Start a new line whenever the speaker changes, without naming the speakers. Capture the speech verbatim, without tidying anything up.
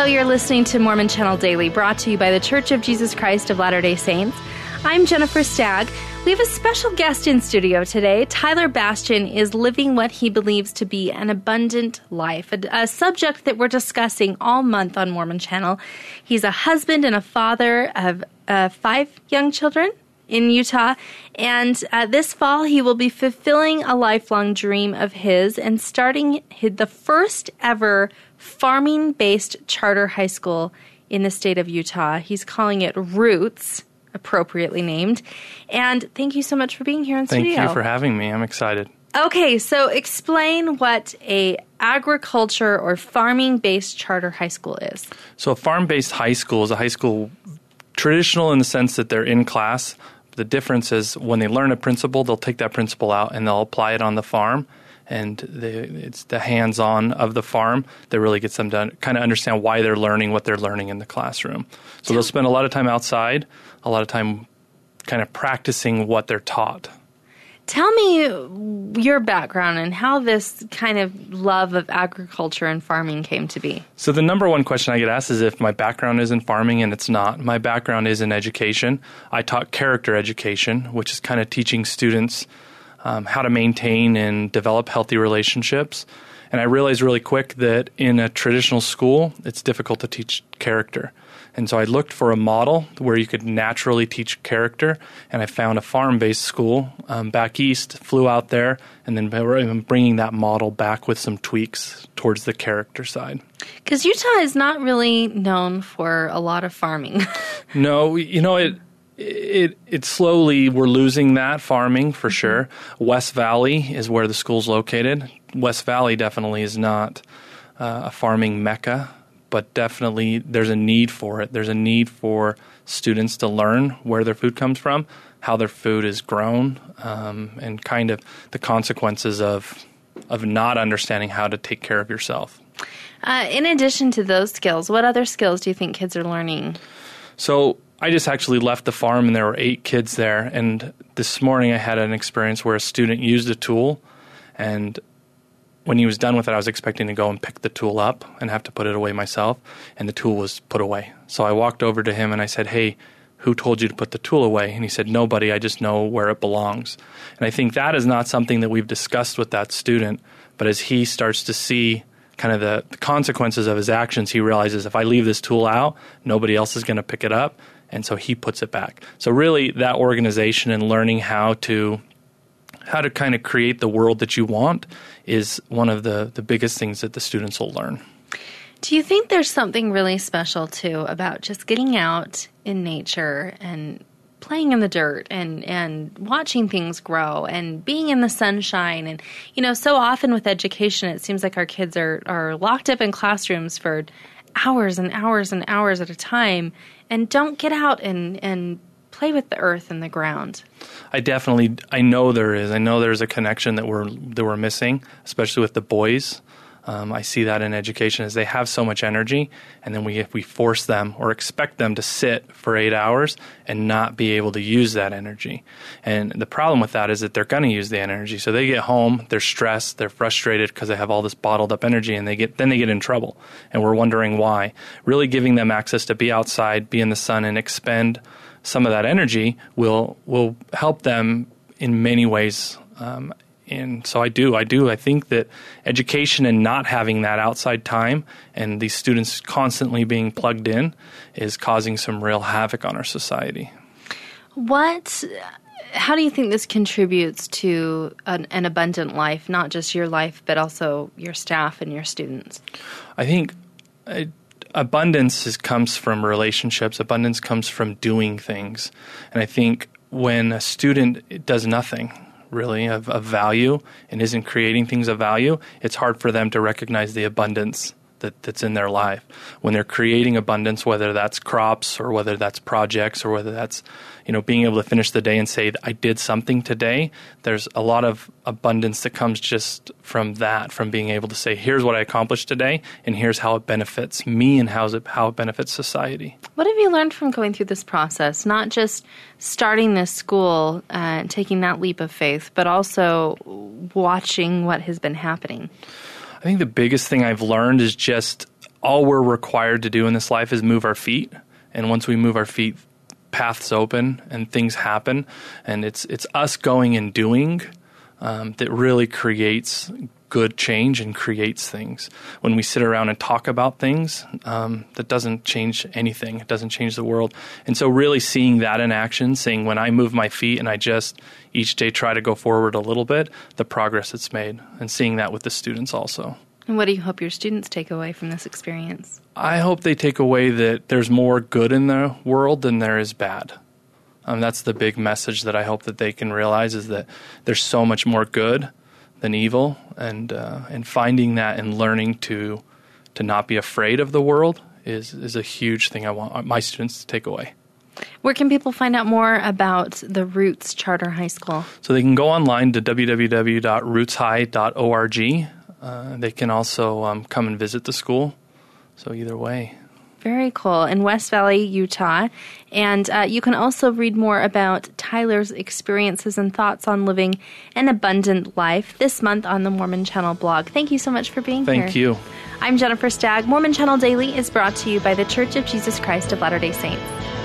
You're listening to Mormon Channel Daily, brought to you by the Church of Jesus Christ of Latter-day Saints. I'm Jennifer Stagg. We have a special guest in studio today. Tyler Bastian is living what he believes to be an abundant life, a, a subject that we're discussing all month on Mormon Channel. He's a husband and a father of uh, five young children in Utah, and uh, this fall he will be fulfilling a lifelong dream of his and starting his, the first ever farming-based charter high school in the state of Utah. He's calling it Roots, appropriately named. And thank you so much for being here in
thank
studio.
Thank you for having me. I'm excited.
Okay, so explain what a agriculture or farming-based charter high school is.
So a farm-based high school is a high school traditional in the sense that they're in class. The difference is when they learn a principle, they'll take that principle out and they'll apply it on the farm. And they, it's the hands-on of the farm that really gets them to kind of understand why they're learning what they're learning in the classroom. So they'll spend a lot of time outside, a lot of time kind of practicing what they're taught.
Tell me your background and how this kind of love of agriculture and farming came to be.
So the number one question I get asked is if my background is in farming, and it's not. My background is in education. I taught character education, which is kind of teaching students um, how to maintain and develop healthy relationships. And I realized really quick that in a traditional school, it's difficult to teach character. And so I looked for a model where you could naturally teach character, and I found a farm-based school um, back east, flew out there, and then I'm bringing that model back with some tweaks towards the character side.
Because Utah is not really known for a lot of farming.
No, you know, it it it slowly, we're losing that farming for sure. West Valley is where the school's located. West Valley definitely is not uh, a farming mecca, but definitely there's a need for it. There's a need for students to learn where their food comes from, how their food is grown, um, and kind of the consequences of of not understanding how to take care of yourself.
Uh, in addition to those skills, what other skills do you think kids are learning?
So I just actually left the farm, and there were eight kids there. And this morning I had an experience where a student used a tool, and when he was done with it, I was expecting to go and pick the tool up and have to put it away myself, and the tool was put away. So I walked over to him and I said, "Hey, who told you to put the tool away?" And he said, "Nobody, I just know where it belongs." And I think that is not something that we've discussed with that student, but as he starts to see kind of the, the consequences of his actions, he realizes if I leave this tool out, nobody else is going to pick it up, and so he puts it back. So really that organization and learning how to how to kind of create the world that you want is one of the, the biggest things that the students will learn.
Do you think there's something really special, too, about just getting out in nature and playing in the dirt and, and watching things grow and being in the sunshine? And, you know, so often with education, it seems like our kids are, are locked up in classrooms for hours and hours and hours at a time and don't get out and, and play with the earth and the ground.
I definitely, I know there is. I know there's a connection that we're that we're missing, especially with the boys. Um, I see that in education as they have so much energy, and then we if we force them or expect them to sit for eight hours and not be able to use that energy. And the problem with that is that they're going to use the energy. So they get home, they're stressed, they're frustrated because they have all this bottled up energy, and they get then they get in trouble. And we're wondering why. Really giving them access to be outside, be in the sun, and expend some of that energy will will help them in many ways. Um, and so I do, I do. I think that education and not having that outside time and these students constantly being plugged in is causing some real havoc on our society.
What, how do you think this contributes to an, an abundant life, not just your life, but also your staff and your students?
I think it, abundance is, comes from relationships. Abundance comes from doing things. And I think when a student does nothing really of, of value and isn't creating things of value, it's hard for them to recognize the abundance that, that's in their life. When they're creating abundance, whether that's crops or whether that's projects or whether that's, you know, being able to finish the day and say, I did something today, there's a lot of abundance that comes just from that, from being able to say, here's what I accomplished today, and here's how it benefits me and how's it, how it benefits society.
What have you learned from going through this process? Not just starting this school and uh, taking that leap of faith, but also watching what has been happening.
I think the biggest thing I've learned is just all we're required to do in this life is move our feet. And once we move our feet, paths open and things happen. And it's it's us going and doing um, that really creates good change and creates things. When we sit around and talk about things, um, that doesn't change anything. It doesn't change the world. And so really seeing that in action, seeing when I move my feet and I just each day try to go forward a little bit, the progress it's made, and seeing that with the students also.
And what do you hope your students take away from this experience?
I hope they take away that there's more good in the world than there is bad. Um, that's the big message that I hope that they can realize, is that there's so much more good than evil, and uh, and finding that and learning to to not be afraid of the world is is a huge thing I want my students to take away.
Where can people find out more about the Roots Charter High School?
So they can go online to w w w dot roots high dot org. Uh, they can also um, come and visit the school. So either way.
Very cool. In West Valley, Utah. And uh, you can also read more about Tyler's experiences and thoughts on living an abundant life this month on the Mormon Channel blog. Thank you so much for being
Thank
here.
Thank you.
I'm Jennifer Stagg. Mormon Channel Daily is brought to you by the Church of Jesus Christ of Latter-day Saints.